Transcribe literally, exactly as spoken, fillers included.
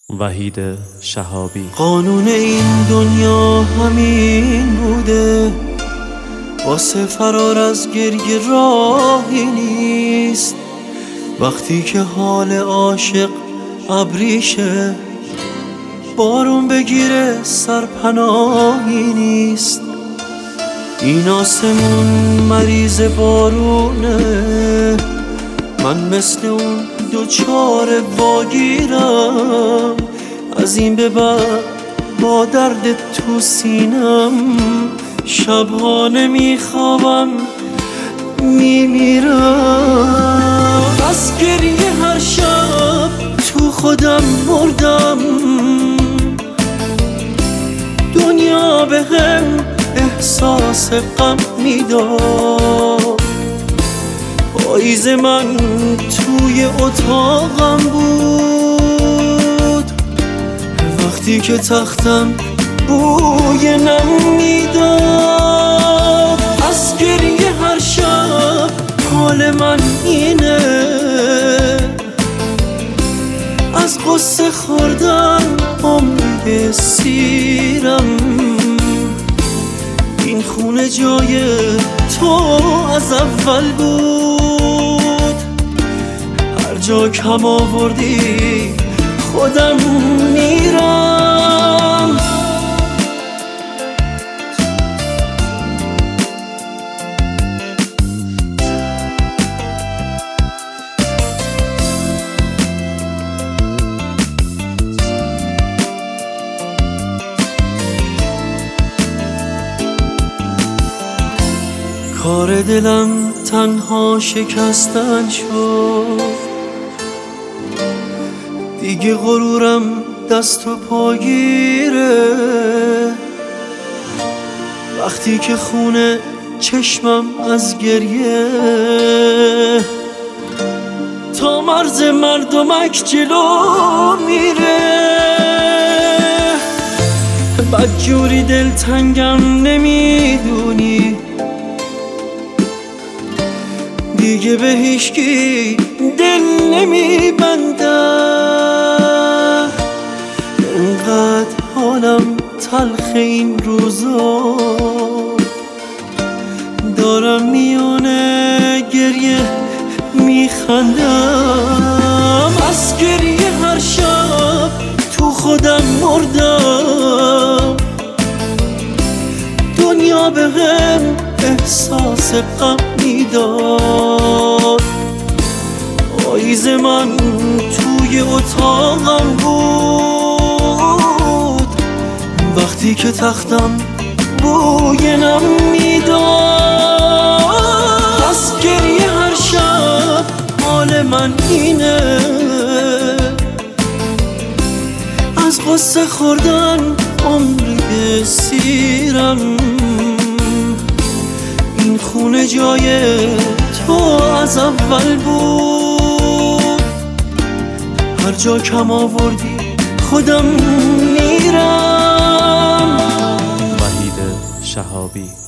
وحید شهابی. قانون این دنیا همین بوده، واسه فرار از گریه راهی نیست. وقتی که حال عاشق ابریشه، بارون بگیره سرپناهی نیست. این آسمون مریض بارونه، من مثل اون دوچار واگیرم. از این به بعد با درد تو سینم، شبها نمیخوابم میمیرم. از گریه هر شب تو خودم مردم، دنیا به هم احساس غم میداد. پاییز من توی اتاقم بود، وقتی که تختم بوی نم میداد. از گریه هر شب حال من اینه، از قصه خوردن عمر سیرم. این خونه جای تو از اول بود، هر جا کم آوردی خودم میرم. کار دلم تنها شکستن شد، دیگه غرورم دست و پاگیره. وقتی که خونه چشمم از گریه، تا مرز مردمک جلو میره. بدجوری دلتنگم نمیدونی، دیگه به هیچکی دل نمیبندم. انقدر حالم تلخ این روزا، دارم میونه گریه میخندم. از گریه هر شب تو خودم مردم، دنیا به هم احساس غم میداد. پاییز من توی اتاقم بود، وقتی که تختم بوی نم میداد. از گریه هر شب حال من اینه، از قصه خوردن عمر سیرم. این خونه جای تو از اول بود، هر جا کم آوردی خودم میرم. وحید شهابی.